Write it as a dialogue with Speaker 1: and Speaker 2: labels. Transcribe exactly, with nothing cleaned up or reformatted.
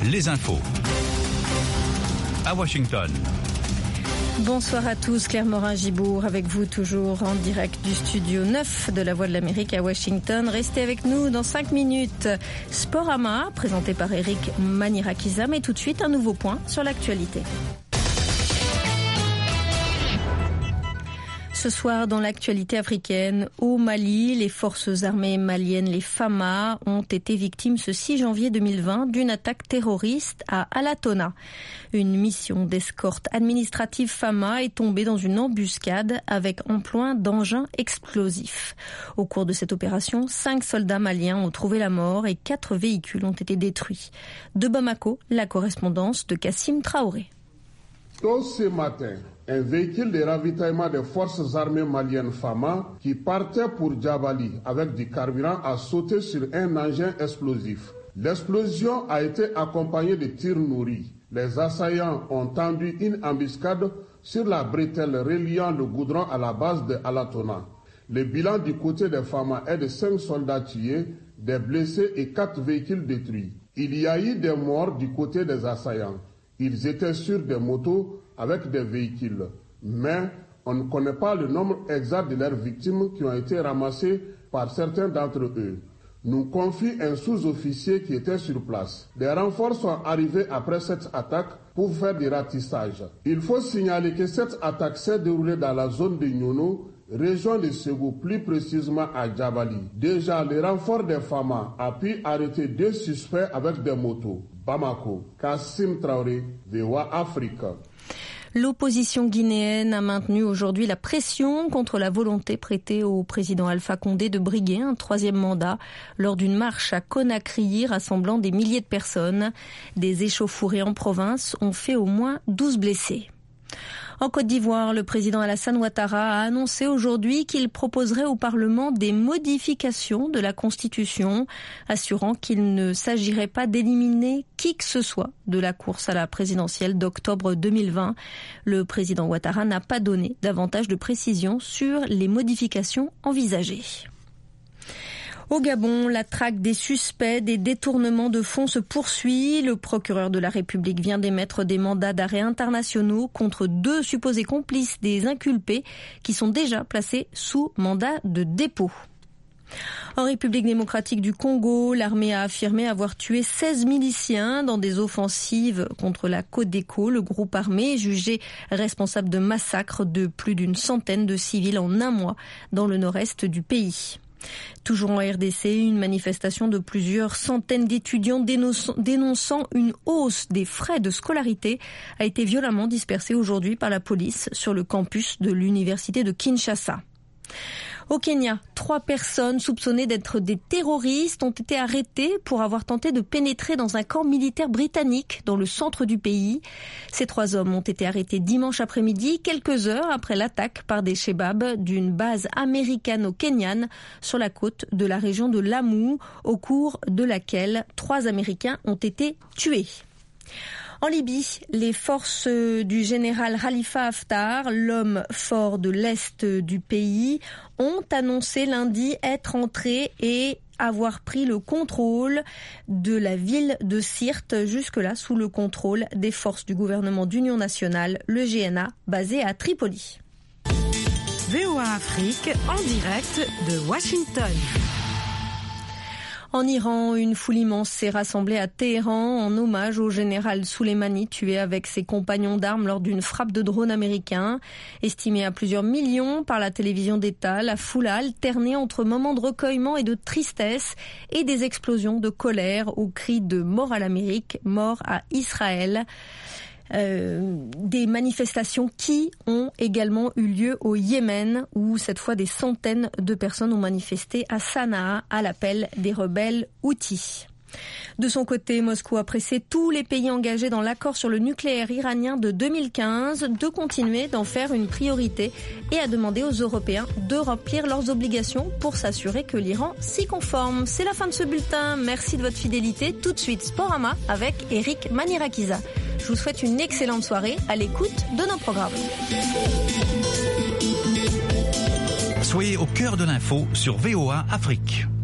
Speaker 1: les infos. À Washington.
Speaker 2: Bonsoir à tous, Claire Morin-Gibourg avec vous toujours en direct du studio neuf de la Voix de l'Amérique à Washington. Restez avec nous dans cinq minutes. Sporama, présenté par Eric Manirakisa, mais tout de suite un nouveau point sur l'actualité. Ce soir, dans l'actualité africaine, au Mali, les forces armées maliennes, les FAMA, ont été victimes ce six janvier deux mille vingt d'une attaque terroriste à Alatona. Une mission d'escorte administrative FAMA est tombée dans une embuscade avec emploi d'engins explosifs. Au cours de cette opération, cinq soldats maliens ont trouvé la mort et quatre véhicules ont été détruits. De Bamako, la correspondance de Kassim Traoré.
Speaker 3: Tôt ce matin, un véhicule de ravitaillement des forces armées maliennes FAMA qui partait pour Djabali avec du carburant a sauté sur un engin explosif. L'explosion a été accompagnée de tirs nourris. Les assaillants ont tendu une embuscade sur la bretelle reliant le goudron à la base de Alatona. Le bilan du côté des FAMA est de cinq soldats tués, des blessés et quatre véhicules détruits. Il y a eu des morts du côté des assaillants. Ils étaient sur des motos avec des véhicules, mais on ne connaît pas le nombre exact de leurs victimes qui ont été ramassées par certains d'entre eux. Nous confie un sous-officier qui était sur place. Des renforts sont arrivés après cette attaque pour faire des ratissages. Il faut signaler que cette attaque s'est déroulée dans la zone de Nyono, région de Ségou, plus précisément à Djabali. Déjà, le renfort des FAMA a pu arrêter deux suspects avec des motos. Bamako, Kassim Traoré, V O A Afrique.
Speaker 2: L'opposition guinéenne a maintenu aujourd'hui la pression contre la volonté prêtée au président Alpha Condé de briguer un troisième mandat lors d'une marche à Conakry rassemblant des milliers de personnes. Des échauffourées en province ont fait au moins douze blessés. En Côte d'Ivoire, le président Alassane Ouattara a annoncé aujourd'hui qu'il proposerait au Parlement des modifications de la Constitution, assurant qu'il ne s'agirait pas d'éliminer qui que ce soit de la course à la présidentielle d'octobre deux mille vingt. Le président Ouattara n'a pas donné davantage de précisions sur les modifications envisagées. Au Gabon, la traque des suspects des détournements de fonds se poursuit. Le procureur de la République vient d'émettre des mandats d'arrêt internationaux contre deux supposés complices des inculpés qui sont déjà placés sous mandat de dépôt. En République démocratique du Congo, l'armée a affirmé avoir tué seize miliciens dans des offensives contre la Codeco, le groupe armé jugé responsable de massacres de plus d'une centaine de civils en un mois dans le nord-est du pays. Toujours en R D C, une manifestation de plusieurs centaines d'étudiants dénonçant une hausse des frais de scolarité a été violemment dispersée aujourd'hui par la police sur le campus de l'université de Kinshasa. Au Kenya, trois personnes soupçonnées d'être des terroristes ont été arrêtées pour avoir tenté de pénétrer dans un camp militaire britannique dans le centre du pays. Ces trois hommes ont été arrêtés dimanche après-midi, quelques heures après l'attaque par des Shebabs d'une base américano-kenyane sur la côte de la région de Lamu, au cours de laquelle trois Américains ont été tués. En Libye, les forces du général Khalifa Haftar, l'homme fort de l'Est du pays, ont annoncé lundi être entrés et avoir pris le contrôle de la ville de Sirte, jusque-là sous le contrôle des forces du gouvernement d'union nationale, le G N A, basé à Tripoli.
Speaker 4: V O A Afrique, en direct de Washington.
Speaker 2: En Iran, une foule immense s'est rassemblée à Téhéran en hommage au général Soleimani tué avec ses compagnons d'armes lors d'une frappe de drone américain. Estimée à plusieurs millions par la télévision d'État, la foule a alterné entre moments de recueillement et de tristesse et des explosions de colère aux cris de « mort à l'Amérique, mort à Israël ». Euh, des manifestations qui ont également eu lieu au Yémen, où cette fois des centaines de personnes ont manifesté à Sanaa à l'appel des rebelles houthis. De son côté, Moscou a pressé tous les pays engagés dans l'accord sur le nucléaire iranien de deux mille quinze de continuer d'en faire une priorité et a demandé aux Européens de remplir leurs obligations pour s'assurer que l'Iran s'y conforme. C'est la fin de ce bulletin. Merci de votre fidélité. Tout de suite, Sporama avec Eric Manirakisa. Je vous souhaite une excellente soirée à l'écoute de nos programmes.
Speaker 1: Soyez au cœur de l'info sur V O A Afrique.